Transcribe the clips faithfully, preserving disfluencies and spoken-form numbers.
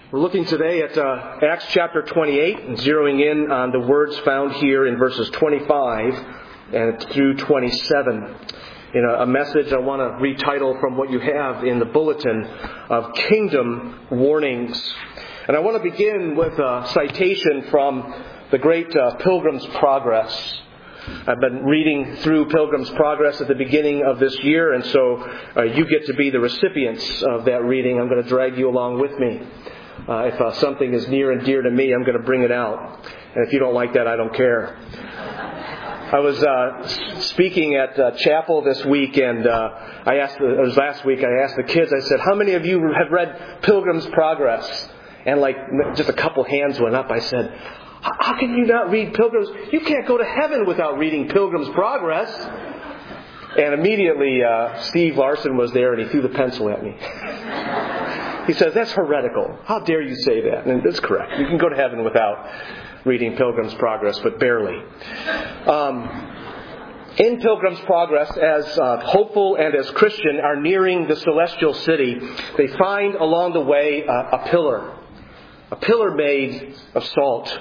We're looking today at uh, Acts chapter twenty-eight and zeroing in on the words found here in verses twenty-five and through twenty-seven. In a, a message I want to retitle from what you have in the bulletin of Kingdom Warnings. And I want to begin with a citation from the great uh, Pilgrim's Progress. I've been reading through Pilgrim's Progress at the beginning of this year, and so uh, you get to be the recipients of that reading. I'm going to drag you along with me. Uh, if uh, something is near and dear to me, I'm going to bring it out. And if you don't like that, I don't care. I was uh, speaking at uh, chapel this week, and uh, I asked, the, it was last week, I asked the kids, I said, how many of you have read Pilgrim's Progress? And like just a couple hands went up. I said, how can you not read Pilgrim's? You can't go to heaven without reading Pilgrim's Progress. And immediately uh, Steve Larson was there, and he threw the pencil at me. He says, that's heretical. How dare you say that? And that's correct. You can go to heaven without reading Pilgrim's Progress, but barely. Um, in Pilgrim's Progress, as uh, hopeful and as Christian are nearing the celestial city, they find along the way uh, a pillar. A pillar made of salt.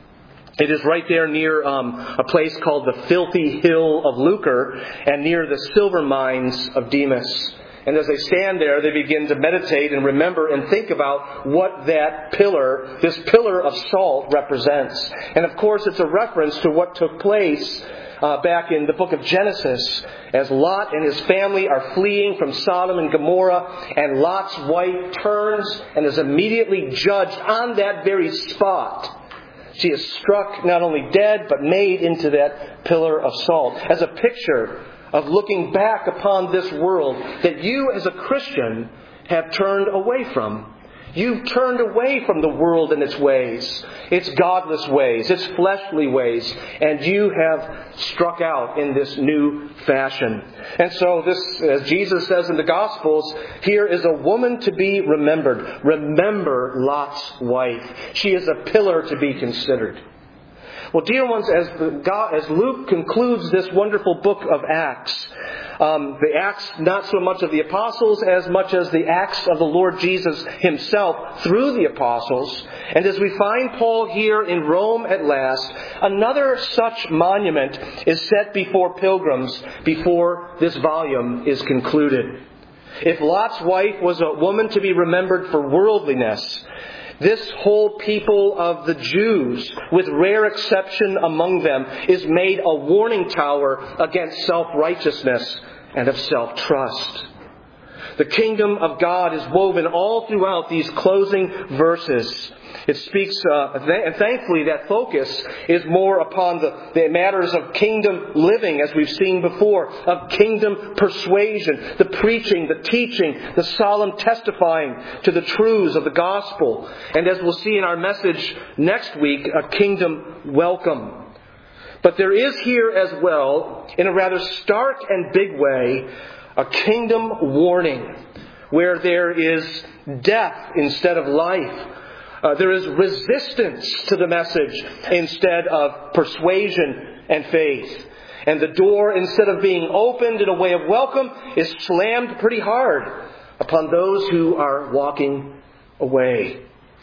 It is right there near um, a place called the Filthy Hill of Lucre and near the silver mines of Demas. And as they stand there, they begin to meditate and remember and think about what that pillar, this pillar of salt, represents. And of course, it's a reference to what took place uh, back in the book of Genesis, as Lot and his family are fleeing from Sodom and Gomorrah, and Lot's wife turns and is immediately judged on that very spot. She is struck not only dead, but made into that pillar of salt, as a picture of looking back upon this world that you as a Christian have turned away from. You've turned away from the world and its ways, its godless ways, its fleshly ways, and you have struck out in this new fashion. And so this, as Jesus says in the Gospels, here is a woman to be remembered. Remember Lot's wife. She is a pillar to be considered. Well, dear ones, as, the God, as Luke concludes this wonderful book of Acts, um, the Acts not so much of the apostles as much as the acts of the Lord Jesus himself through the apostles. And as we find Paul here in Rome at last, another such monument is set before pilgrims before this volume is concluded. If Lot's wife was a woman to be remembered for worldliness, this whole people of the Jews, with rare exception among them, is made a warning tower against self-righteousness and of self-trust. The kingdom of God is woven all throughout these closing verses. It speaks, uh, and thankfully that focus is more upon the, the matters of kingdom living, as we've seen before, of kingdom persuasion, the preaching, the teaching, the solemn testifying to the truths of the gospel. And as we'll see in our message next week, a kingdom welcome. But there is here as well, in a rather stark and big way, a kingdom warning, where there is death instead of life. Uh, there is resistance to the message instead of persuasion and faith. And the door, instead of being opened in a way of welcome, is slammed pretty hard upon those who are walking away.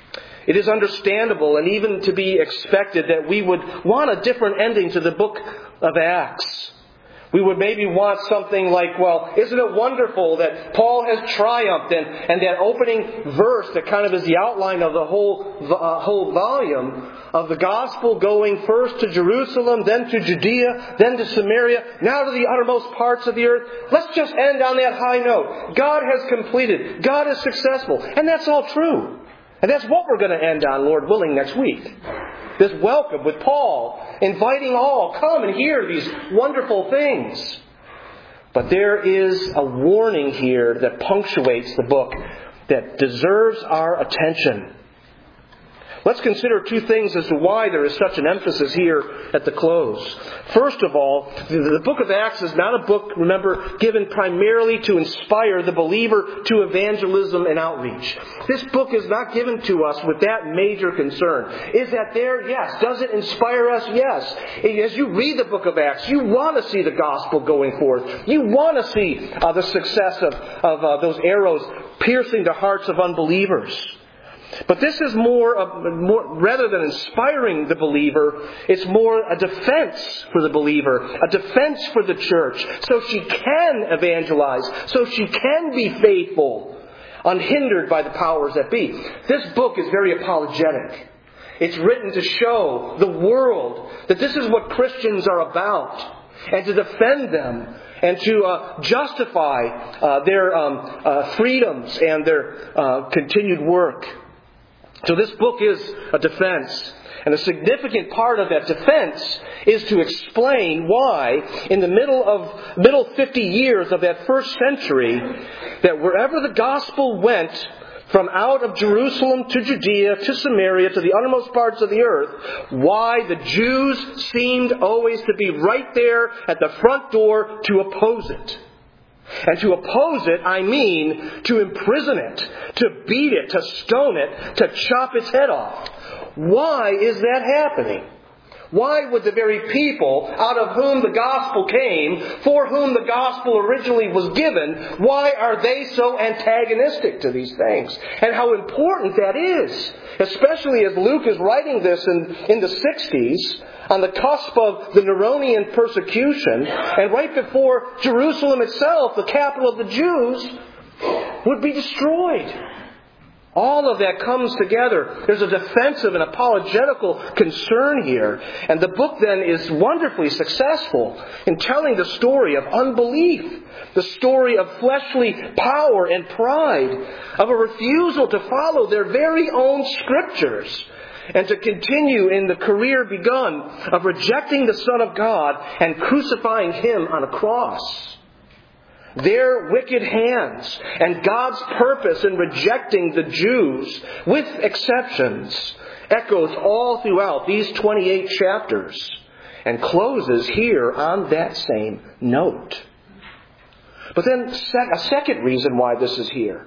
It is understandable and even to be expected that we would want a different ending to the book of Acts. We would maybe want something like, well, isn't it wonderful that Paul has triumphed, and, and that opening verse that kind of is the outline of the whole uh, whole volume of the gospel, going first to Jerusalem, then to Judea, then to Samaria, now to the uttermost parts of the earth. Let's just end on that high note. God has completed. God is successful. And that's all true. And that's what we're going to end on, Lord willing, next week. This welcome with Paul, inviting all, come and hear these wonderful things. But there is a warning here that punctuates the book that deserves our attention. Let's consider two things as to why there is such an emphasis here at the close. First of all, the book of Acts is not a book, remember, given primarily to inspire the believer to evangelism and outreach. This book is not given to us with that major concern. Is that there? Yes. Does it inspire us? Yes. As you read the book of Acts, you want to see the gospel going forth. You want to see uh, the success of, of uh, those arrows piercing the hearts of unbelievers. But this is more, of, more, rather than inspiring the believer, it's more a defense for the believer, a defense for the church, so she can evangelize, so she can be faithful, unhindered by the powers that be. This book is very apologetic. It's written to show the world that this is what Christians are about, and to defend them, and to uh, justify uh, their um, uh, freedoms and their uh, continued work. So this book is a defense. And a significant part of that defense is to explain why, in the middle of middle fifty years of that first century, that wherever the gospel went, from out of Jerusalem to Judea to Samaria to the uttermost parts of the earth, why the Jews seemed always to be right there at the front door to oppose it. And to oppose it, I mean to imprison it, to beat it, to stone it, to chop its head off. Why is that happening? Why would the very people out of whom the gospel came, for whom the gospel originally was given, why are they so antagonistic to these things? And how important that is, especially as Luke is writing this in, in the sixties, on the cusp of the Neronian persecution, and right before Jerusalem itself, the capital of the Jews, would be destroyed. All of that comes together. There's a defensive and apologetical concern here. And the book then is wonderfully successful in telling the story of unbelief, the story of fleshly power and pride, of a refusal to follow their very own scriptures, and to continue in the career begun of rejecting the Son of God and crucifying Him on a cross. Their wicked hands and God's purpose in rejecting the Jews, with exceptions, echoes all throughout these twenty-eight chapters and closes here on that same note. But then a second reason why this is here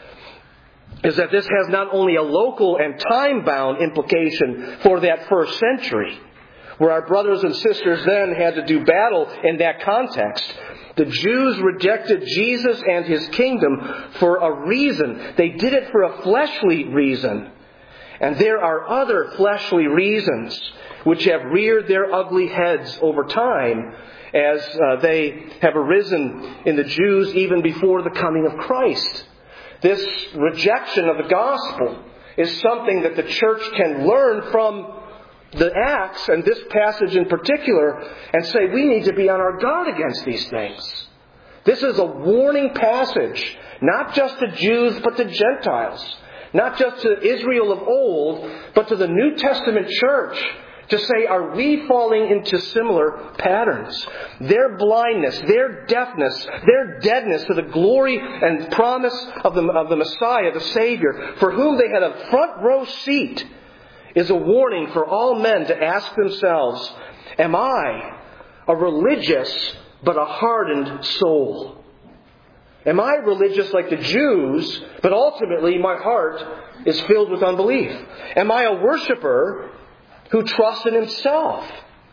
is that this has not only a local and time-bound implication for that first century, where our brothers and sisters then had to do battle in that context. The Jews rejected Jesus and His kingdom for a reason. They did it for a fleshly reason. And there are other fleshly reasons which have reared their ugly heads over time as uh, they have arisen in the Jews even before the coming of Christ. This rejection of the gospel is something that the church can learn from the Acts, and this passage in particular, and say we need to be on our guard against these things. This is a warning passage, not just to Jews, but to Gentiles. Not just to Israel of old, but to the New Testament church, to say, are we falling into similar patterns? Their blindness, their deafness, their deadness to the glory and promise of the, of the Messiah, the Savior, for whom they had a front row seat, is a warning for all men to ask themselves, am I a religious but a hardened soul? Am I religious like the Jews, but ultimately my heart is filled with unbelief? Am I a worshiper who trusts in himself?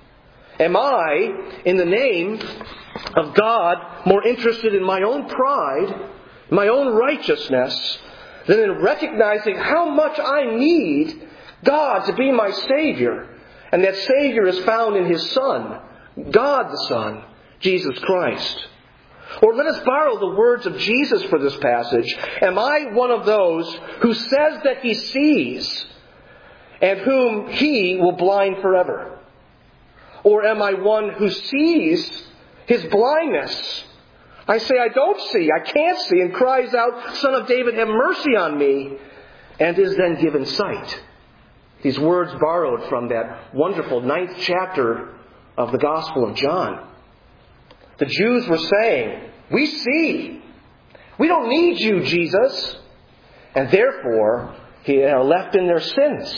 Am I, in the name of God, more interested in my own pride, my own righteousness, than in recognizing how much I need God to be my Savior, and that Savior is found in His Son, God the Son, Jesus Christ? Or let us borrow the words of Jesus for this passage. Am I one of those who says that he sees, and whom He will blind forever? Or am I one who sees his blindness? I say, I don't see, I can't see, and cries out, Son of David, have mercy on me, and is then given sight. These words borrowed from that wonderful ninth chapter of the Gospel of John. The Jews were saying, we see. We don't need you, Jesus. And therefore, they are left in their sins.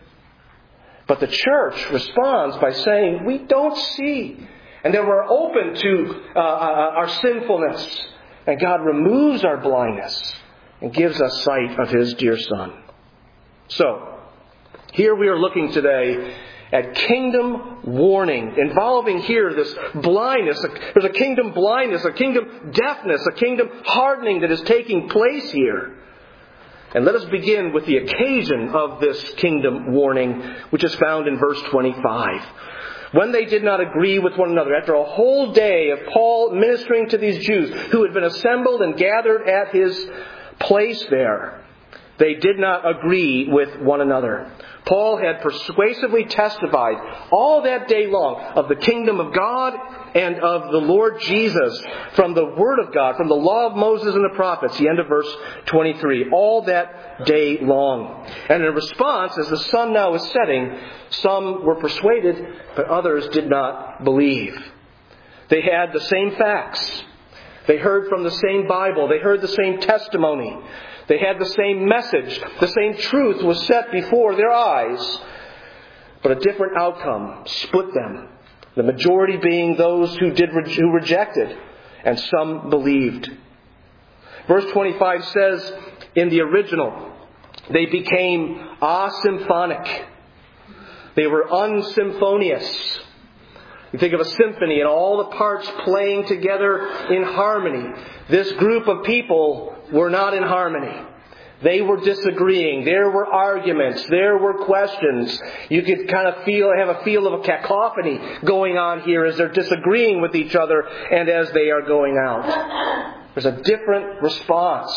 But the church responds by saying, we don't see. And then we're open to uh, our sinfulness. And God removes our blindness and gives us sight of His dear Son. So, here we are looking today at kingdom warning, involving here this blindness. There's a kingdom blindness, a kingdom deafness, a kingdom hardening that is taking place here. And let us begin with the occasion of this kingdom warning, which is found in verse twenty-five. When they did not agree with one another, after a whole day of Paul ministering to these Jews who had been assembled and gathered at his place there, they did not agree with one another. Paul had persuasively testified all that day long of the kingdom of God and of the Lord Jesus from the Word of God, from the law of Moses and the prophets, the end of verse twenty-three, all that day long. And in response, as the sun now is setting, some were persuaded, but others did not believe. They had the same facts. They heard from the same Bible. They heard the same testimony. They had the same message. The same truth was set before their eyes. But a different outcome split them. The majority being those who did who rejected, and some believed. Verse twenty-five says, in the original, they became asymphonic. They were unsymphonious. You think of a symphony and all the parts playing together in harmony. This group of people were not in harmony. They were disagreeing. There were arguments. There were questions. You could kind of feel, have a feel of a cacophony going on here as they're disagreeing with each other and as they are going out. There's a different response.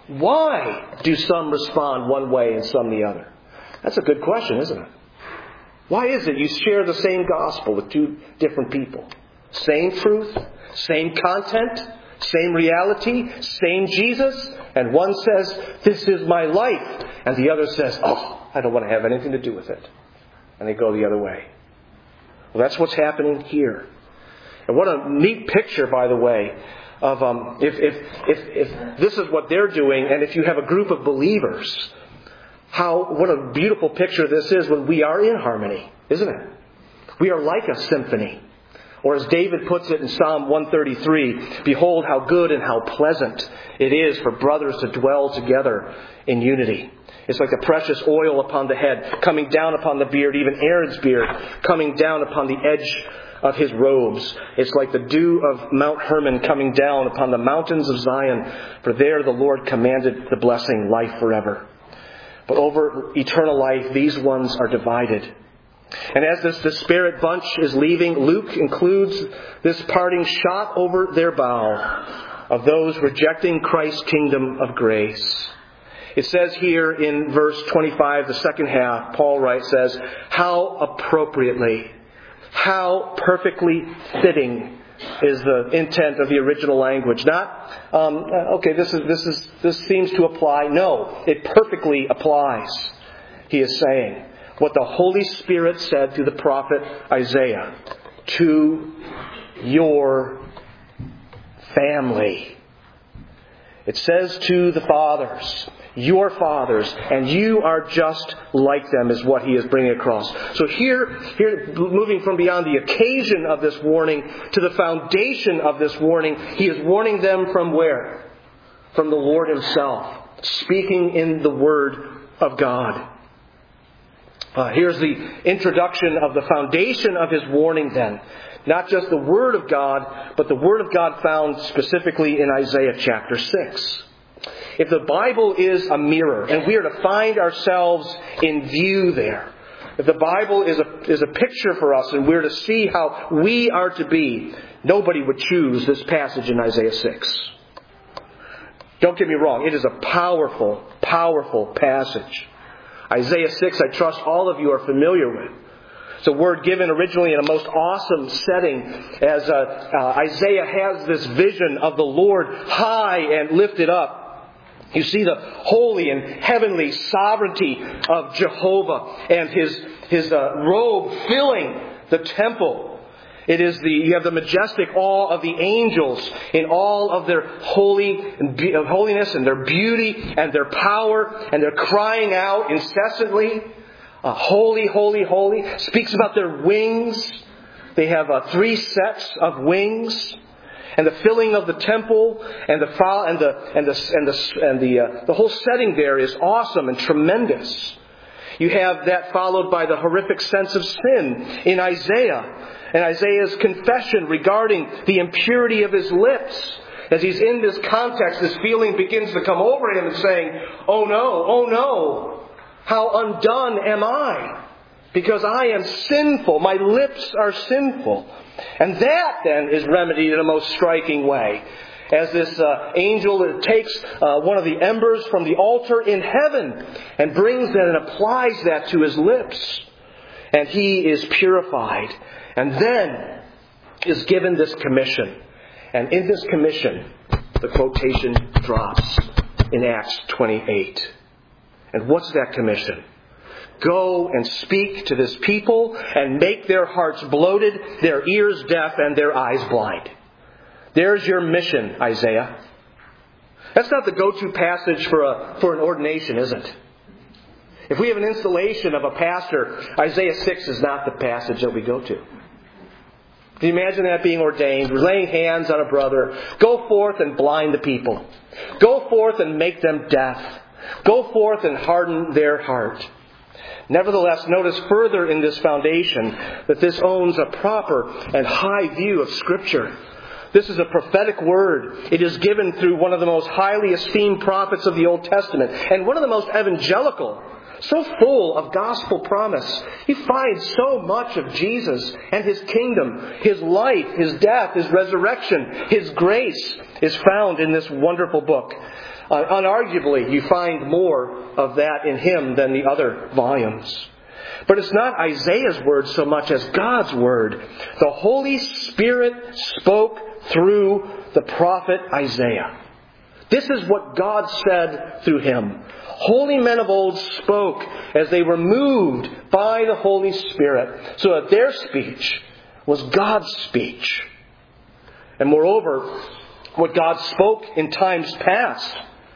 Why do some respond one way and some the other? That's a good question, isn't it? Why is it you share the same gospel with two different people? Same truth, same content, same reality, same Jesus, and one says, this is my life, and the other says, oh, I don't want to have anything to do with it. And they go the other way. Well, that's what's happening here. And what a neat picture, by the way, of um, if, if, if, if this is what they're doing, and if you have a group of believers, how, what a beautiful picture this is when we are in harmony, isn't it? We are like a symphony. Or as David puts it in Psalm one thirty-three, behold how good and how pleasant it is for brothers to dwell together in unity. It's like the precious oil upon the head, coming down upon the beard, even Aaron's beard, coming down upon the edge of his robes. It's like the dew of Mount Hermon coming down upon the mountains of Zion, for there the Lord commanded the blessing, life forever. But over eternal life, these ones are divided. And as this disparate bunch is leaving, Luke includes this parting shot over their bow of those rejecting Christ's kingdom of grace. It says here in verse twenty-five, the second half, Paul writes, says, how appropriately, how perfectly fitting is the intent of the original language. Not, um, okay, this is this is this seems to apply. No, it perfectly applies. He is saying what the Holy Spirit said through the prophet Isaiah, to your family. It says to the fathers, your fathers, and you are just like them, is what he is bringing across. So here, here, moving from beyond the occasion of this warning to the foundation of this warning, he is warning them from where? From the Lord himself, speaking in the Word of God. Uh, here's the introduction of the foundation of his warning then. Not just the Word of God, but the Word of God found specifically in Isaiah chapter six. If the Bible is a mirror, and we are to find ourselves in view there, if the Bible is a, is a picture for us and we're to see how we are to be, nobody would choose this passage in Isaiah six. Don't get me wrong, it is a powerful, powerful passage. Isaiah six, I trust all of you are familiar with. It's a word given originally in a most awesome setting as uh, uh, Isaiah has this vision of the Lord high and lifted up. You see the holy and heavenly sovereignty of Jehovah and his his uh, robe filling the temple. It is the you have the majestic awe of the angels in all of their holy holiness and their beauty and their power, and they're crying out incessantly, uh, "Holy, holy, holy!" Speaks about their wings. They have uh, three sets of wings. And the filling of the temple and the and the and the and the and the uh, the whole setting there is awesome and tremendous. You have that followed by the horrific sense of sin in Isaiah, and Isaiah's confession regarding the impurity of his lips. As he's in this context, this feeling begins to come over him and saying, oh no, oh no, how undone am I? Because I am sinful. My lips are sinful. And that then is remedied in a most striking way. As this uh, angel takes uh, one of the embers from the altar in heaven and brings that and applies that to his lips. And he is purified. And then is given this commission. And in this commission, the quotation drops in Acts twenty-eight. And what's that commission? Go and speak to this people and make their hearts bloated, their ears deaf, and their eyes blind. There's your mission, Isaiah. That's not the go-to passage for a for an ordination, is it? If we have an installation of a pastor, Isaiah six is not the passage that we go to. Can you imagine that being ordained? We're laying hands on a brother. Go forth and blind the people. Go forth and make them deaf. Go forth and harden their heart. Nevertheless, notice further in this foundation that this owns a proper and high view of Scripture. This is a prophetic word. It is given through one of the most highly esteemed prophets of the Old Testament and one of the most evangelical, so full of gospel promise. You find so much of Jesus and His kingdom, His life, His death, His resurrection, His grace is found in this wonderful book. Uh, unarguably, you find more of that in him than the other volumes. But it's not Isaiah's word so much as God's word. The Holy Spirit spoke through the prophet Isaiah. This is what God said through him. Holy men of old spoke as they were moved by the Holy Spirit, so that their speech was God's speech. And moreover, what God spoke in times past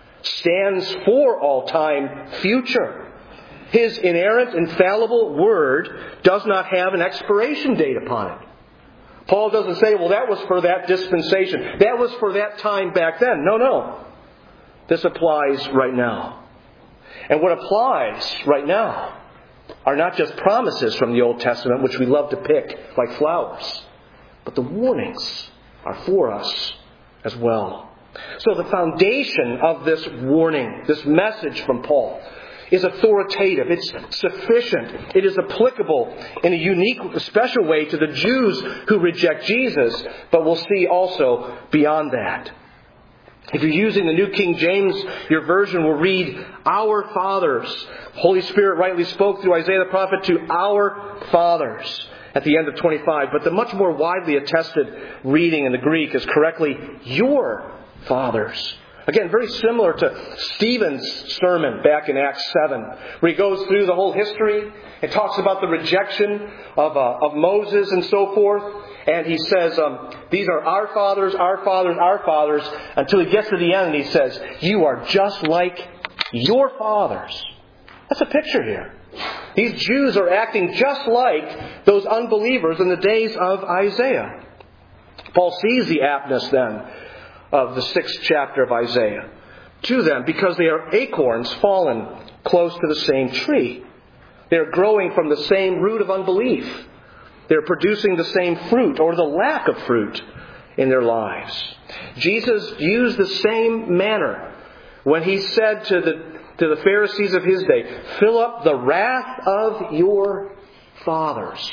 stands for all time future. His inerrant, infallible word does not have an expiration date upon it. Paul doesn't say, well, that was for that dispensation. That was for that time back then. No, no. This applies right now. And what applies right now are not just promises from the Old Testament, which we love to pick like flowers, but the warnings are for us as well. So the foundation of this warning, this message from Paul, is authoritative. It's sufficient. It is applicable in a unique, special way to the Jews who reject Jesus, but we'll see also beyond that. If you're using the New King James, your version will read, our fathers. Holy Spirit rightly spoke through Isaiah the prophet to our fathers at the end of twenty-five. But the much more widely attested reading in the Greek is correctly, your fathers. Again, very similar to Stephen's sermon back in Acts seven, where he goes through the whole history and talks about the rejection of, uh, of Moses and so forth. And he says, um, these are our fathers, our fathers, our fathers, until he gets to the end and he says, you are just like your fathers. That's a picture here. These Jews are acting just like those unbelievers in the days of Isaiah. Paul sees the aptness then of the sixth chapter of Isaiah to them because they are acorns fallen close to the same tree. They are growing from the same root of unbelief. They're producing the same fruit or the lack of fruit in their lives. Jesus used the same manner when he said to the, to the Pharisees of his day, fill up the wrath of your fathers.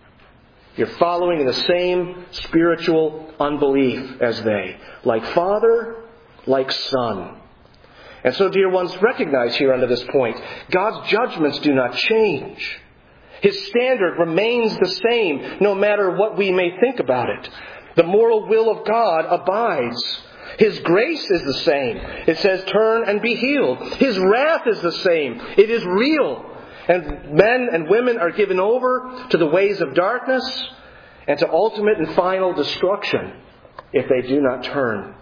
You're following in the same spiritual unbelief as they. Like father, like son. And so, dear ones, recognize here under this point, God's judgments do not change. His standard remains the same, no matter what we may think about it. The moral will of God abides. His grace is the same. It says, turn and be healed. His wrath is the same. It is real. And men and women are given over to the ways of darkness and to ultimate and final destruction if they do not turn.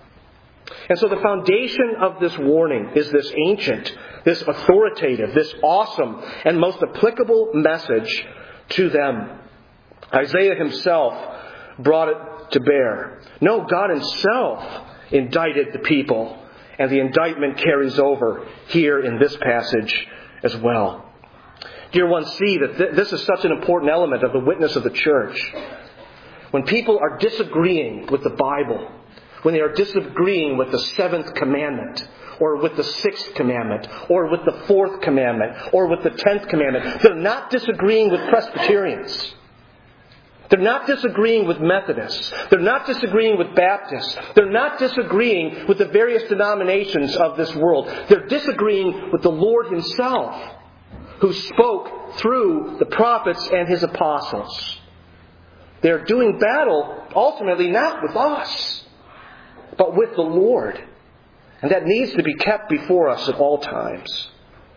And so the foundation of this warning is this ancient, this authoritative, this awesome, and most applicable message to them. Isaiah himself brought it to bear. No, God himself indicted the people, and the indictment carries over here in this passage as well. Dear ones, see that th- this is such an important element of the witness of the church. When people are disagreeing with the Bible, when they are disagreeing with the seventh commandment, or with the sixth commandment, or with the fourth commandment, or with the tenth commandment. They're not disagreeing with Presbyterians. They're not disagreeing with Methodists. They're not disagreeing with Baptists. They're not disagreeing with the various denominations of this world. They're disagreeing with the Lord Himself, who spoke through the prophets and His apostles. They're doing battle, ultimately, not with us, but with the Lord. And that needs to be kept before us at all times.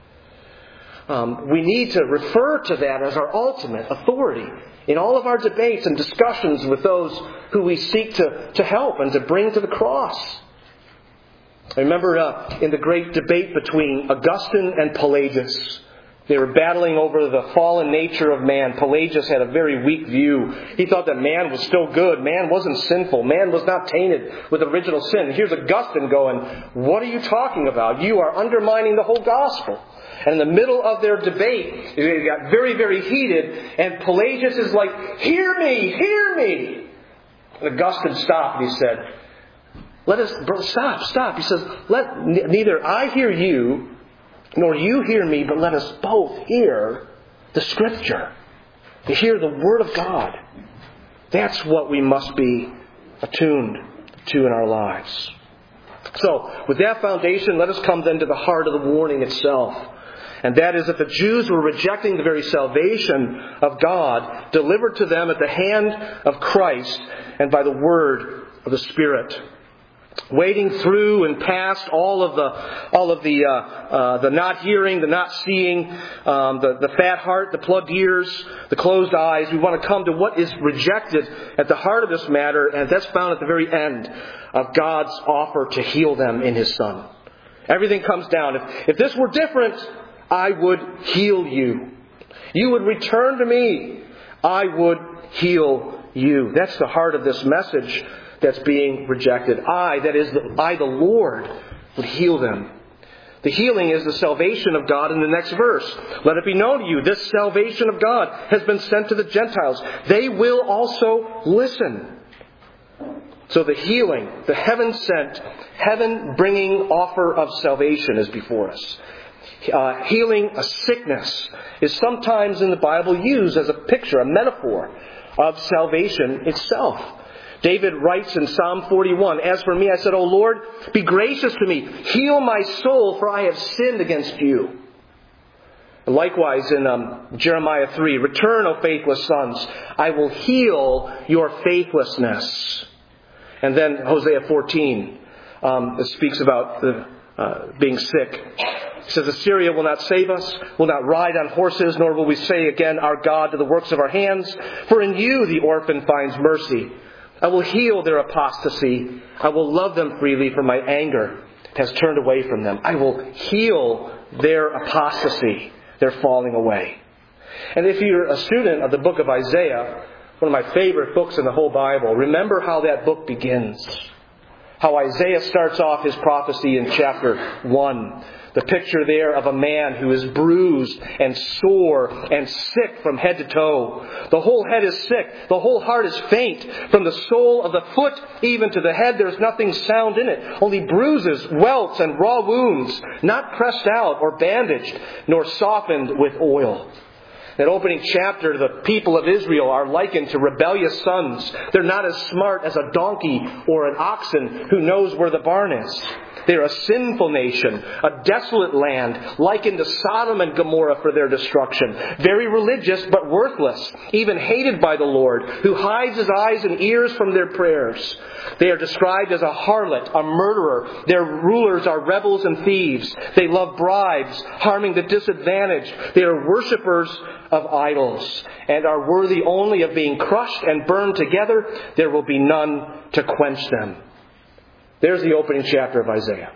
Um, we need to refer to that as our ultimate authority in all of our debates and discussions with those who we seek to, to help and to bring to the cross. I remember uh, in the great debate between Augustine and Pelagius, they were battling over the fallen nature of man. Pelagius had a very weak view. He thought that man was still good. Man wasn't sinful. Man was not tainted with original sin. And here's Augustine going, what are you talking about? You are undermining the whole gospel. And in the middle of their debate, it got very, very heated. And Pelagius is like, hear me, hear me. And Augustine stopped and he said, let us, bro, stop, stop. He says, let neither I hear you, nor you hear me, but let us both hear the Scripture. To hear the Word of God. That's what we must be attuned to in our lives. So, with that foundation, let us come then to the heart of the warning itself. And that is that the Jews were rejecting the very salvation of God delivered to them at the hand of Christ and by the Word of the Spirit. Wading through and past all of the all of the uh, uh, the not hearing, the not seeing, um, the the fat heart, the plugged ears, the closed eyes. We want to come to what is rejected at the heart of this matter, and that's found at the very end of God's offer to heal them in His Son. Everything comes down. If, if this were different, I would heal you. You would return to me. I would heal you. That's the heart of this message that's being rejected. I, that is, the, I, the Lord, would heal them. The healing is the salvation of God in the next verse. Let it be known to you, this salvation of God has been sent to the Gentiles. They will also listen. So the healing, the heaven-sent, heaven-bringing offer of salvation is before us. Uh, healing a sickness is sometimes in the Bible used as a picture, a metaphor of salvation itself. David writes in Psalm forty-one, as for me, I said, O Lord, be gracious to me. Heal my soul, for I have sinned against you. And likewise in um, Jeremiah three, return, O faithless sons. I will heal your faithlessness. And then Hosea fourteen um, it speaks about the, uh, being sick. It says, Assyria will not save us, will not ride on horses, nor will we say again, our God, to the works of our hands. For in you the orphan finds mercy. I will heal their apostasy. I will love them freely, for my anger has turned away from them. I will heal their apostasy, their falling away. And if you're a student of the book of Isaiah, one of my favorite books in the whole Bible, remember how that book begins. How Isaiah starts off his prophecy in chapter one. The picture there of a man who is bruised and sore and sick from head to toe. The whole head is sick. The whole heart is faint. From the sole of the foot even to the head, there's nothing sound in it. Only bruises, welts, and raw wounds, not pressed out or bandaged, nor softened with oil. That opening chapter, the people of Israel are likened to rebellious sons. They're not as smart as a donkey or an oxen who knows where the barn is. They're a sinful nation, a desolate land, likened to Sodom and Gomorrah for their destruction. Very religious, but worthless, even hated by the Lord, who hides His eyes and ears from their prayers. They are described as a harlot, a murderer. Their rulers are rebels and thieves. They love bribes, harming the disadvantaged. They are worshippers of idols, and are worthy only of being crushed and burned together. There will be none to quench them. There's the opening chapter of Isaiah.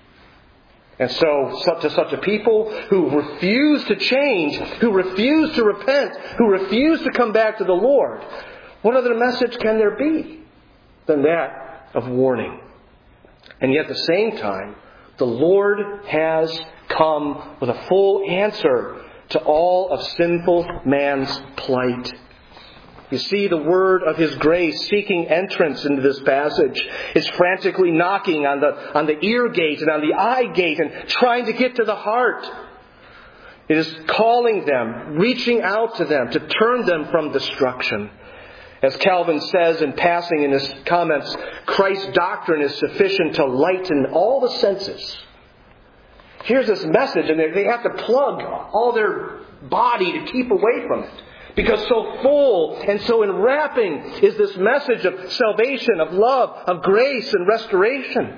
And so, to such a people who refuse to change, who refuse to repent, who refuse to come back to the Lord, what other message can there be than that of warning? And yet at the same time, the Lord has come with a full answer to all of sinful man's plight. You see the word of His grace seeking entrance into this passage. It's frantically knocking on the, on the ear gate and on the eye gate and trying to get to the heart. It is calling them, reaching out to them to turn them from destruction. As Calvin says in passing in his comments, Christ's doctrine is sufficient to lighten all the senses. Here's this message, and they have to plug all their body to keep away from it. Because so full and so enwrapping is this message of salvation, of love, of grace and restoration.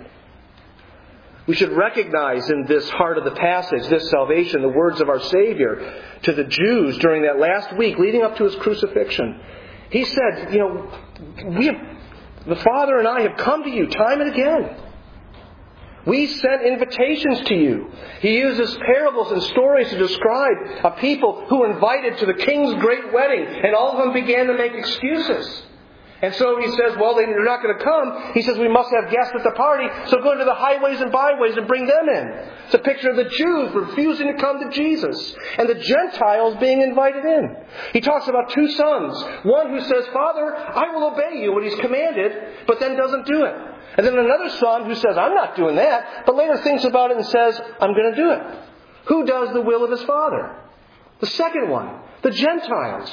We should recognize in this heart of the passage, this salvation, the words of our Savior to the Jews during that last week leading up to His crucifixion. He said, you know, we have, the Father and I have come to you time and again. We sent invitations to you. He uses parables and stories to describe a people who were invited to the king's great wedding, and all of them began to make excuses. And so he says, well, they're not going to come. He says, we must have guests at the party, so go into the highways and byways and bring them in. It's a picture of the Jews refusing to come to Jesus, and the Gentiles being invited in. He talks about two sons. One who says, Father, I will obey you when he's commanded, but then doesn't do it. And then another son who says, I'm not doing that, but later thinks about it and says, I'm going to do it. Who does the will of his father? The second one, the Gentiles.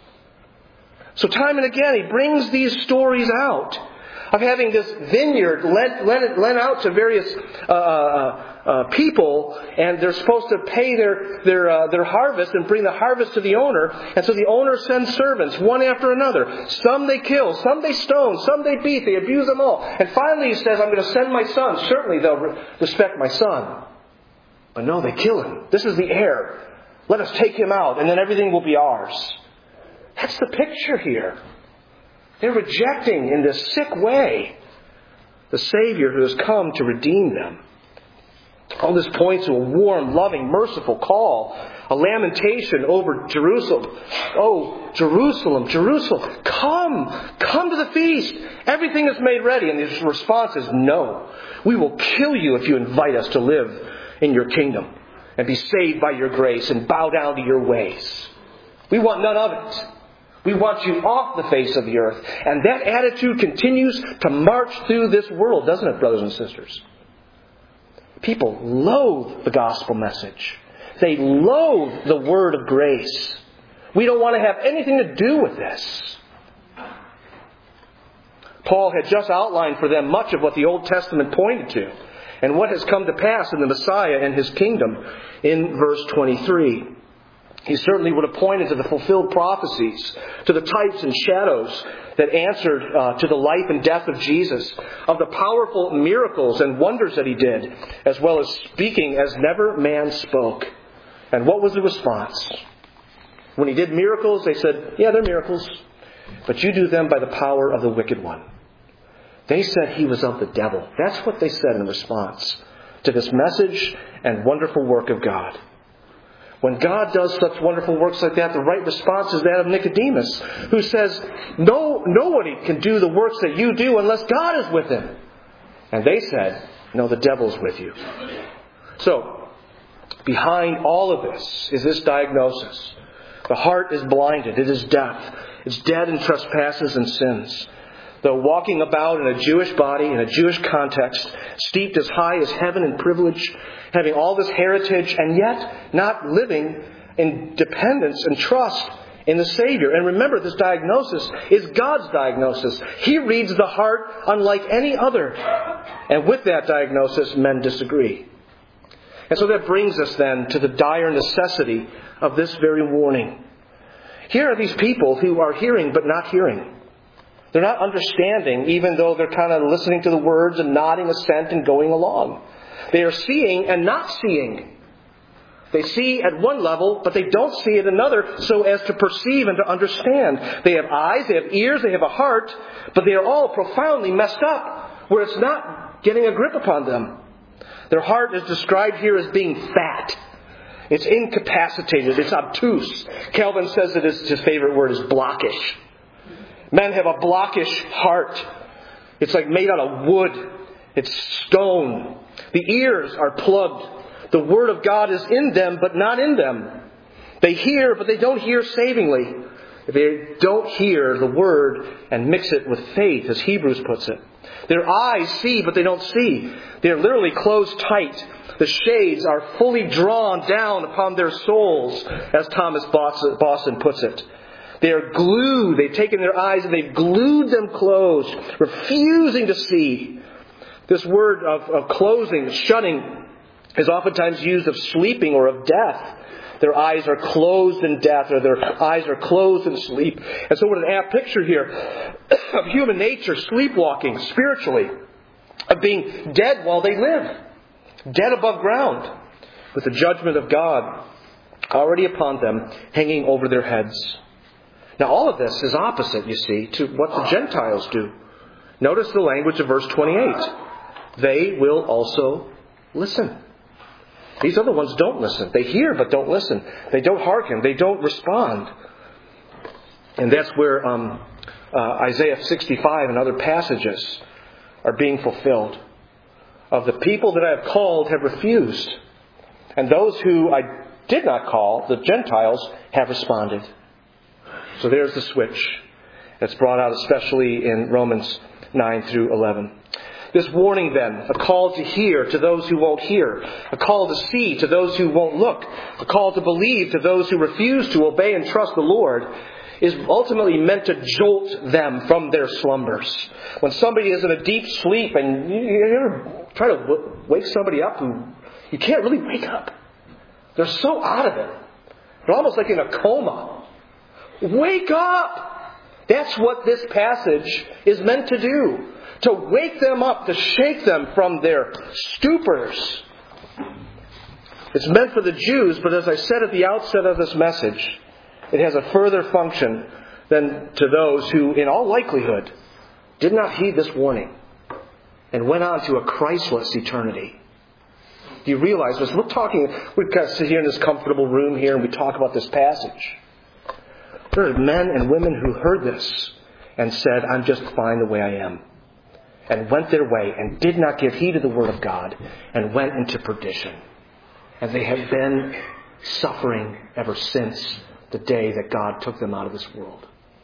So time and again, he brings these stories out of having this vineyard lent, lent, lent out to various uh, uh, people, and they're supposed to pay their their uh, their harvest and bring the harvest to the owner. And so the owner sends servants, one after another. Some they kill, some they stone, some they beat, they abuse them all. And finally he says, I'm going to send my son. Certainly they'll re- respect my son. But no, they kill him. This is the heir. Let us take him out, and then everything will be ours. That's the picture here. They're rejecting in this sick way the Savior who has come to redeem them. All this points to a warm, loving, merciful call, a lamentation over Jerusalem. Oh, Jerusalem, Jerusalem, come, come to the feast. Everything is made ready. And his response is, no, we will kill you if you invite us to live in your kingdom and be saved by your grace and bow down to your ways. We want none of it. We want you off the face of the earth. And that attitude continues to march through this world, doesn't it, brothers and sisters? People loathe the gospel message. They loathe the word of grace. We don't want to have anything to do with this. Paul had just outlined for them much of what the Old Testament pointed to and what has come to pass in the Messiah and his kingdom in verse twenty-three. He certainly would have pointed to the fulfilled prophecies, to the types and shadows that answered uh, to the life and death of Jesus, of the powerful miracles and wonders that he did, as well as speaking as never man spoke. And what was the response? When he did miracles, they said, yeah, they're miracles, but you do them by the power of the wicked one. They said he was of the devil. That's what they said in response to this message and wonderful work of God. When God does such wonderful works like that, the right response is that of Nicodemus, who says, no, nobody can do the works that you do unless God is with him. And they said, no, the devil's with you. So, behind all of this is this diagnosis. The heart is blinded. It is deaf. It's dead in trespasses and sins. Though walking about in a Jewish body, in a Jewish context, steeped as high as heaven in privilege, having all this heritage, and yet not living in dependence and trust in the Savior. And remember, this diagnosis is God's diagnosis. He reads the heart unlike any other. And with that diagnosis, men disagree. And so that brings us then to the dire necessity of this very warning. Here are these people who are hearing but not hearing. They're not understanding, even though they're kind of listening to the words and nodding assent and going along. They are seeing and not seeing. They see at one level, but they don't see at another so as to perceive and to understand. They have eyes, they have ears, they have a heart, but they are all profoundly messed up, where it's not getting a grip upon them. Their heart is described here as being fat. It's incapacitated. It's obtuse. Calvin says that his favorite word is blockish. Men have a blockish heart. It's like made out of wood. It's stone. The ears are plugged. The Word of God is in them, but not in them. They hear, but they don't hear savingly. They don't hear the Word and mix it with faith, as Hebrews puts it. Their eyes see, but they don't see. They're literally closed tight. The shades are fully drawn down upon their souls, as Thomas Boston puts it. They are glued. They've taken their eyes and they've glued them closed, refusing to see. This word of, of closing, shutting, is oftentimes used of sleeping or of death. Their eyes are closed in death, or their eyes are closed in sleep. And so what an apt picture here of human nature sleepwalking spiritually, of being dead while they live, dead above ground, with the judgment of God already upon them, hanging over their heads. Now all of this is opposite, you see, to what the Gentiles do. Notice the language of verse twenty-eight. They will also listen. These other ones don't listen. They hear but don't listen. They don't hearken. They don't respond. And that's where um, uh, Isaiah sixty-five and other passages are being fulfilled. Of the people that I have called have refused. And those who I did not call, the Gentiles, have responded. So there's the switch that's brought out especially in Romans nine through eleven. This warning then, a call to hear to those who won't hear, a call to see to those who won't look, a call to believe to those who refuse to obey and trust the Lord, is ultimately meant to jolt them from their slumbers. When somebody is in a deep sleep and you ever try to w- wake somebody up who you can't really wake up. They're so out of it. They're almost like in a coma. Wake up! That's what this passage is meant to do. To wake them up, to shake them from their stupors. It's meant for the Jews, but as I said at the outset of this message, it has a further function than to those who, in all likelihood, did not heed this warning and went on to a Christless eternity. Do you realize this? We're talking, we've got to sit here in this comfortable room here and we talk about this passage. There are men and women who heard this and said, I'm just fine the way I am. And went their way and did not give heed to the Word of God and went into perdition. And they have been suffering ever since the day that God took them out of this world.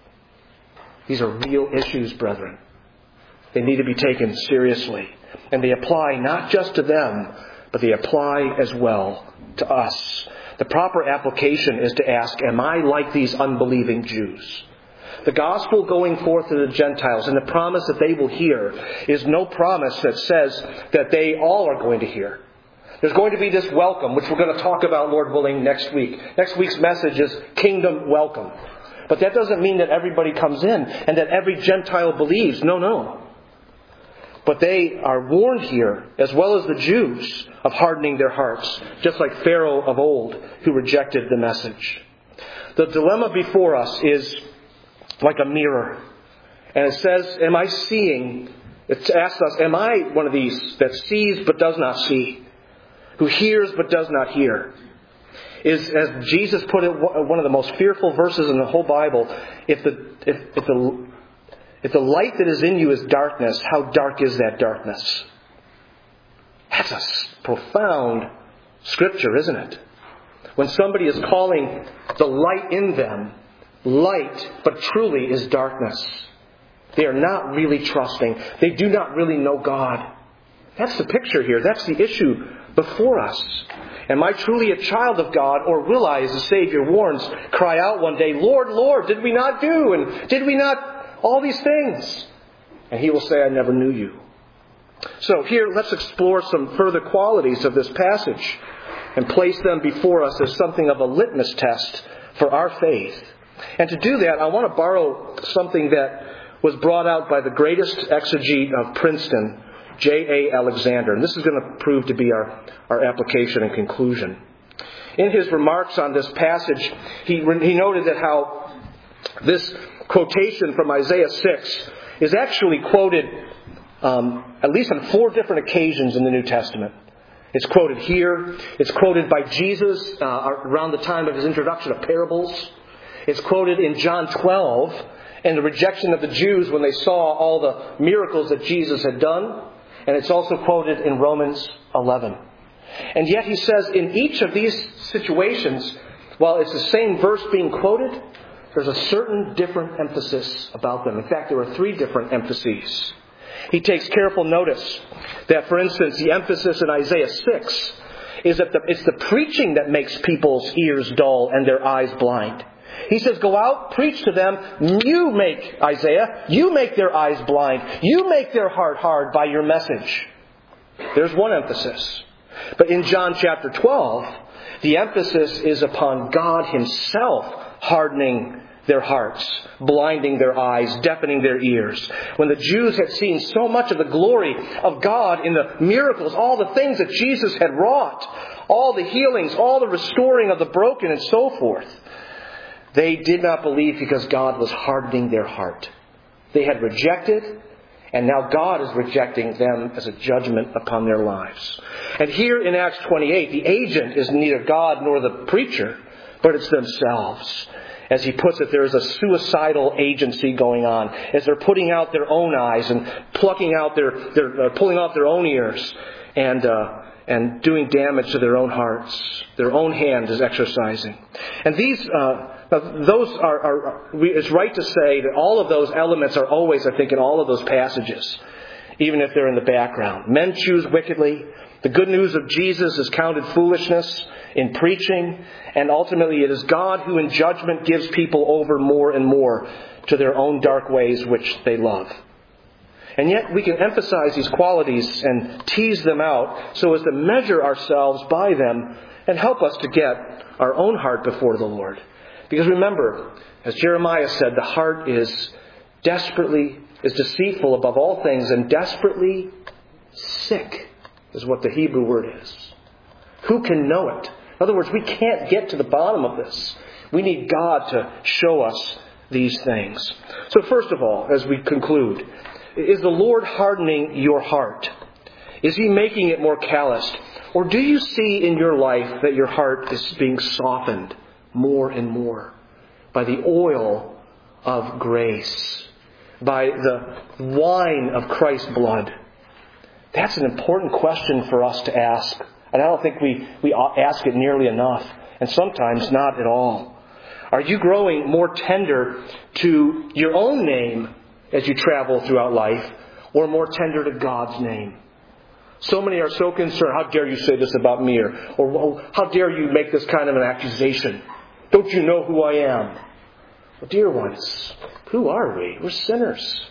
These are real issues, brethren. They need to be taken seriously. And they apply not just to them, but they apply as well to us. The proper application is to ask, am I like these unbelieving Jews? The gospel going forth to the Gentiles and the promise that they will hear is no promise that says that they all are going to hear. There's going to be this welcome, which we're going to talk about, Lord willing, next week. Next week's message is Kingdom Welcome. But that doesn't mean that everybody comes in and that every Gentile believes. No, no. But they are warned here, as well as the Jews, of hardening their hearts, just like Pharaoh of old, who rejected the message. The dilemma before us is like a mirror. And it says, am I seeing? It asks us, am I one of these that sees but does not see? Who hears but does not hear? Is, as Jesus put it, one of the most fearful verses in the whole Bible, if the, if, if the, if the light that is in you is darkness, how dark is that darkness? That's a profound scripture, isn't it? When somebody is calling the light in them light, but truly is darkness. They are not really trusting. They do not really know God. That's the picture here. That's the issue before us. Am I truly a child of God, or will I, as the Savior warns, cry out one day, Lord, Lord, did we not do? And did we not all these things? And He will say, I never knew you. So here, let's explore some further qualities of this passage and place them before us as something of a litmus test for our faith. And to do that, I want to borrow something that was brought out by the greatest exegete of Princeton, J A Alexander. And this is going to prove to be our, our application and conclusion. In his remarks on this passage, he, he noted that how this quotation from Isaiah six is actually quoted um, at least on four different occasions in the New Testament. It's quoted here. It's quoted by Jesus uh, around the time of His introduction of parables. It's quoted in John twelve and the rejection of the Jews when they saw all the miracles that Jesus had done. And it's also quoted in Romans eleven. And yet he says in each of these situations, while it's the same verse being quoted, there's a certain different emphasis about them. In fact, there are three different emphases. He takes careful notice that, for instance, the emphasis in Isaiah six is that the, it's the preaching that makes people's ears dull and their eyes blind. He says, go out, preach to them. You make, Isaiah, you make their eyes blind. You make their heart hard by your message. There's one emphasis. But in John chapter twelve, the emphasis is upon God Himself hardening their hearts, blinding their eyes, deafening their ears. When the Jews had seen so much of the glory of God in the miracles, all the things that Jesus had wrought, all the healings, all the restoring of the broken and so forth, they did not believe because God was hardening their heart. They had rejected, and now God is rejecting them as a judgment upon their lives. And here in Acts twenty-eight, the agent is neither God nor the preacher, but it's themselves. As he puts it, there is a suicidal agency going on as they're putting out their own eyes and plucking out their, their uh, pulling off their own ears and uh, and doing damage to their own hearts. Their own hand is exercising. And these, uh, those are, are we, it's right to say that all of those elements are always, I think, in all of those passages, even if they're in the background. Men choose wickedly. The good news of Jesus is counted foolishness in preaching. And ultimately it is God who in judgment gives people over more and more to their own dark ways which they love. And yet we can emphasize these qualities and tease them out so as to measure ourselves by them and help us to get our own heart before the Lord. Because remember, as Jeremiah said, the heart is desperately, is deceitful above all things and desperately sick is what the Hebrew word is. Who can know it? In other words, we can't get to the bottom of this. We need God to show us these things. So first of all, as we conclude, is the Lord hardening your heart? Is He making it more calloused? Or do you see in your life that your heart is being softened more and more by the oil of grace, by the wine of Christ's blood? That's an important question for us to ask. And I don't think we, we ask it nearly enough. And sometimes not at all. Are you growing more tender to your own name as you travel throughout life, or more tender to God's name? So many are so concerned, how dare you say this about me? Or, or how dare you make this kind of an accusation? Don't you know who I am? Well, dear ones, who are we? We're sinners.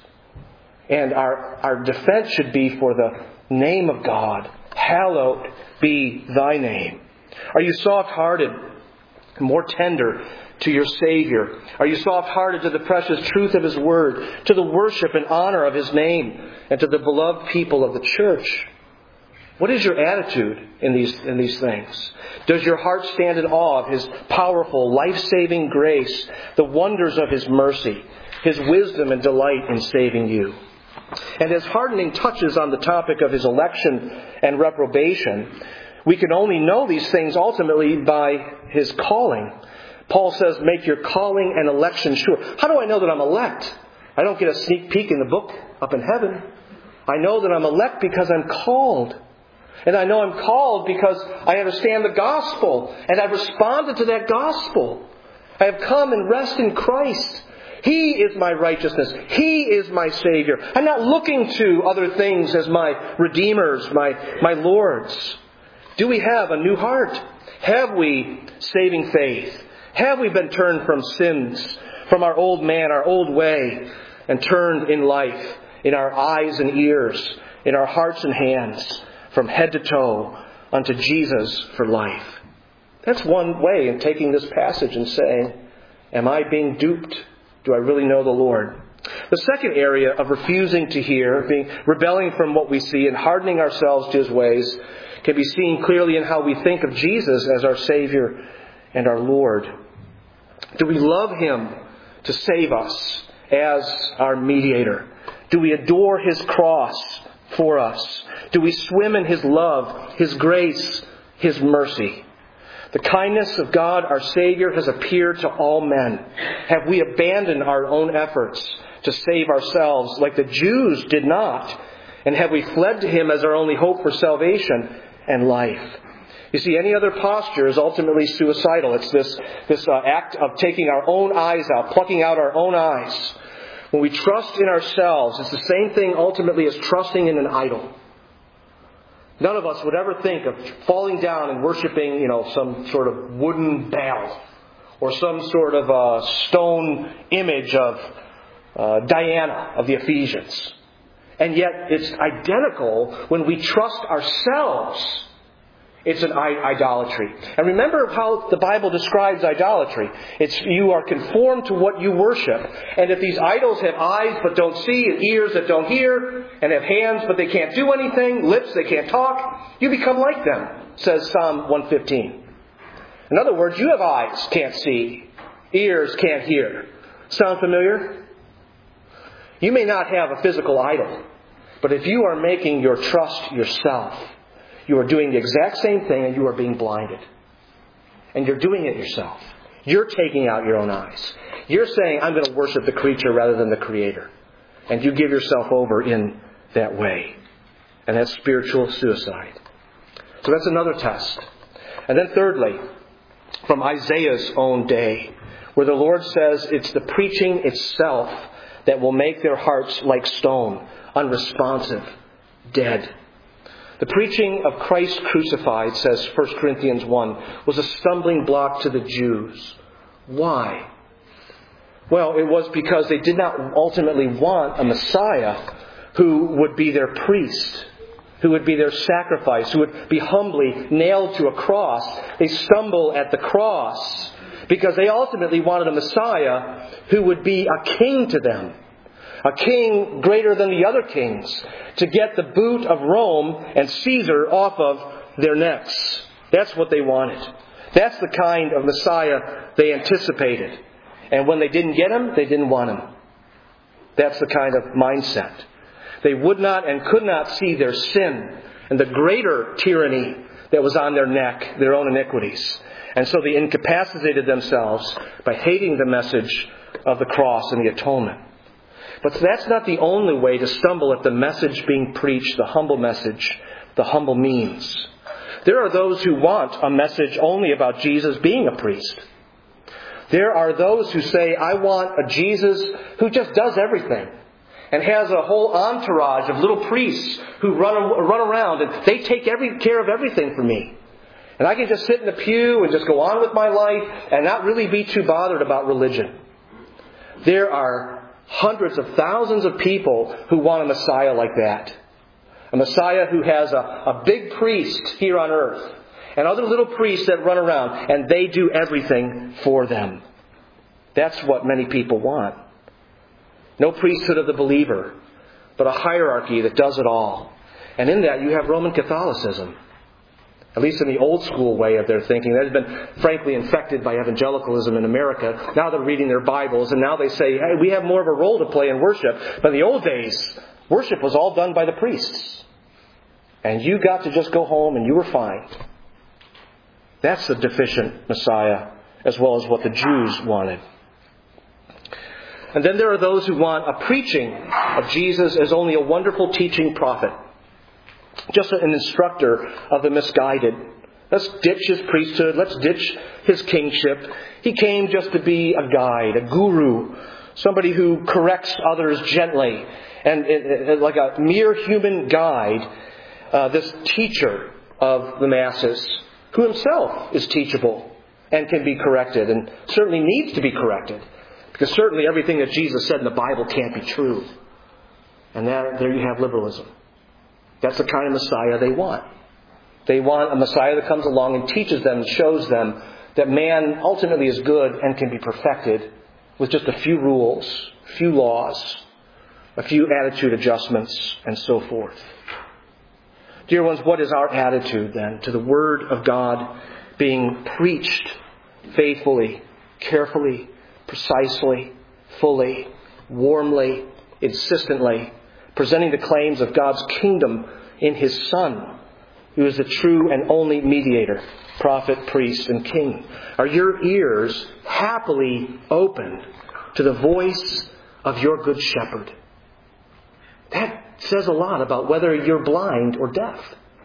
And our, our defense should be for the name of God. Hallowed be thy name. Are you soft-hearted, more tender to your Savior? Are you soft-hearted to the precious truth of His Word, to the worship and honor of His name, and to the beloved people of the church? What is your attitude in these, in these things? Does your heart stand in awe of His powerful, life-saving grace, the wonders of His mercy, His wisdom and delight in saving you? And as hardening touches on the topic of His election and reprobation, we can only know these things ultimately by His calling. Paul says, make your calling and election sure. How do I know that I'm elect? I don't get a sneak peek in the book up in heaven. I know that I'm elect because I'm called. And I know I'm called because I understand the gospel. And I've responded to that gospel. I have come and rest in Christ. He is my righteousness. He is my Savior. I'm not looking to other things as my Redeemers, my, my Lords. Do we have a new heart? Have we saving faith? Have we been turned from sins, from our old man, our old way, and turned in life, in our eyes and ears, in our hearts and hands, from head to toe, unto Jesus for life? That's one way in taking this passage and saying, am I being duped? Do I really know the Lord? The second area of refusing to hear, being rebelling from what we see and hardening ourselves to His ways, can be seen clearly in how we think of Jesus as our Savior and our Lord. Do we love Him to save us as our mediator? Do we adore His cross for us? Do we swim in His love, His grace, His mercy? The kindness of God, our Savior, has appeared to all men. Have we abandoned our own efforts to save ourselves like the Jews did not? And have we fled to Him as our only hope for salvation and life? You see, any other posture is ultimately suicidal. It's this, this uh, act of taking our own eyes out, plucking out our own eyes. When we trust in ourselves, it's the same thing ultimately as trusting in an idol. None of us would ever think of falling down and worshiping, you know, some sort of wooden Baal or some sort of uh, stone image of uh, Diana of the Ephesians. And yet it's identical when we trust ourselves. It's an idolatry. And remember how the Bible describes idolatry. It's you are conformed to what you worship. And if these idols have eyes but don't see, and ears that don't hear, and have hands but they can't do anything, lips they can't talk, you become like them, says Psalm one fifteen. In other words, you have eyes, can't see, ears, can't hear. Sound familiar? You may not have a physical idol, but if you are making your trust yourself, you are doing the exact same thing and you are being blinded. And you're doing it yourself. You're taking out your own eyes. You're saying, I'm going to worship the creature rather than the Creator. And you give yourself over in that way. And that's spiritual suicide. So that's another test. And then thirdly, from Isaiah's own day, where the Lord says it's the preaching itself that will make their hearts like stone, unresponsive, dead. The preaching of Christ crucified, says First Corinthians one, was a stumbling block to the Jews. Why? Well, it was because they did not ultimately want a Messiah who would be their priest, who would be their sacrifice, who would be humbly nailed to a cross. They stumble at the cross because they ultimately wanted a Messiah who would be a king to them. A king greater than the other kings, to get the boot of Rome and Caesar off of their necks. That's what they wanted. That's the kind of Messiah they anticipated. And when they didn't get him, they didn't want him. That's the kind of mindset. They would not and could not see their sin and the greater tyranny that was on their neck, their own iniquities. And so they incapacitated themselves by hating the message of the cross and the atonement. But that's not the only way to stumble at the message being preached, the humble message, the humble means. There are those who want a message only about Jesus being a priest. There are those who say, I want a Jesus who just does everything and has a whole entourage of little priests who run, run around and they take every care of everything for me. And I can just sit in the pew and just go on with my life and not really be too bothered about religion. There are hundreds of thousands of people who want a Messiah like that. A Messiah who has a, a big priest here on earth and other little priests that run around and they do everything for them. That's what many people want. No priesthood of the believer, but a hierarchy that does it all. And in that you have Roman Catholicism. At least in the old school way of their thinking. That has been, frankly, infected by evangelicalism in America. Now they're reading their Bibles and now they say, hey, we have more of a role to play in worship. But in the old days, worship was all done by the priests. And you got to just go home and you were fine. That's the deficient Messiah, as well as what the Jews wanted. And then there are those who want a preaching of Jesus as only a wonderful teaching prophet. Just an instructor of the misguided. Let's ditch his priesthood. Let's ditch his kingship. He came just to be a guide, a guru, somebody who corrects others gently. And it, it, like a mere human guide, uh, this teacher of the masses, who himself is teachable and can be corrected and certainly needs to be corrected. Because certainly everything that Jesus said in the Bible can't be true. And that, there you have liberalism. That's the kind of Messiah they want. They want a Messiah that comes along and teaches them and shows them that man ultimately is good and can be perfected with just a few rules, a few laws, a few attitude adjustments, and so forth. Dear ones, what is our attitude then to the Word of God being preached faithfully, carefully, precisely, fully, warmly, insistently, presenting the claims of God's kingdom in His Son, who is the true and only mediator, prophet, priest, and king? Are your ears happily open to the voice of your good shepherd? That says a lot about whether you're blind or deaf.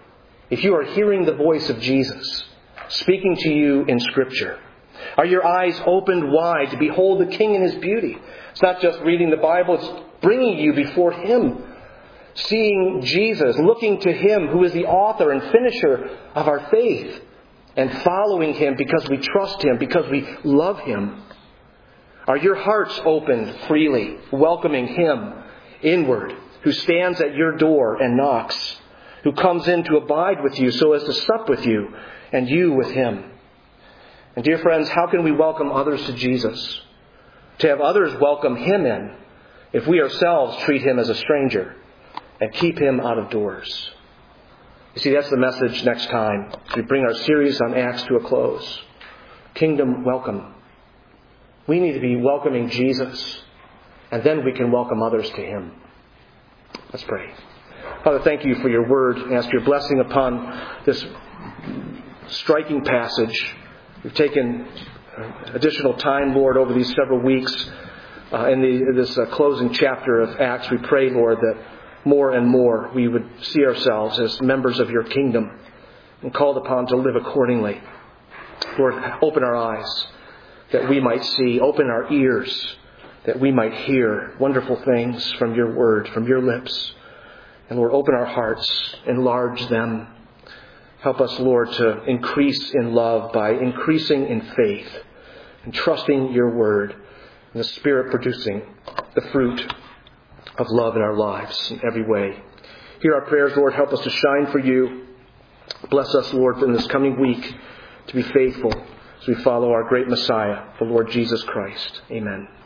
if you are hearing the voice of Jesus speaking to you in Scripture? Are your eyes opened wide to behold the King in His beauty? It's not just reading the Bible, it's bringing you before Him. Seeing Jesus, looking to Him who is the author and finisher of our faith, and following Him because we trust Him, because we love Him. Are your hearts opened freely, welcoming Him inward, who stands at your door and knocks, who comes in to abide with you so as to sup with you, and you with Him? And dear friends, how can we welcome others to Jesus? To have others welcome Him in, if we ourselves treat Him as a stranger and keep Him out of doors? You see, that's the message next time as we bring our series on Acts to a close. Kingdom welcome. We need to be welcoming Jesus, and then we can welcome others to Him. Let's pray. Father, thank You for Your word, and ask Your blessing upon this striking passage. We've taken additional time, Lord, over these several weeks uh, in the, this uh, closing chapter of Acts. We pray, Lord, that more and more we would see ourselves as members of Your kingdom and called upon to live accordingly. Lord, open our eyes that we might see. Open our ears that we might hear wonderful things from Your word, from Your lips. And Lord, open our hearts, enlarge them. Help us, Lord, to increase in love by increasing in faith and trusting Your word, and the Spirit producing the fruit of love in our lives in every way. Hear our prayers, Lord. Help us to shine for You. Bless us, Lord, in this coming week to be faithful as we follow our great Messiah, the Lord Jesus Christ. Amen.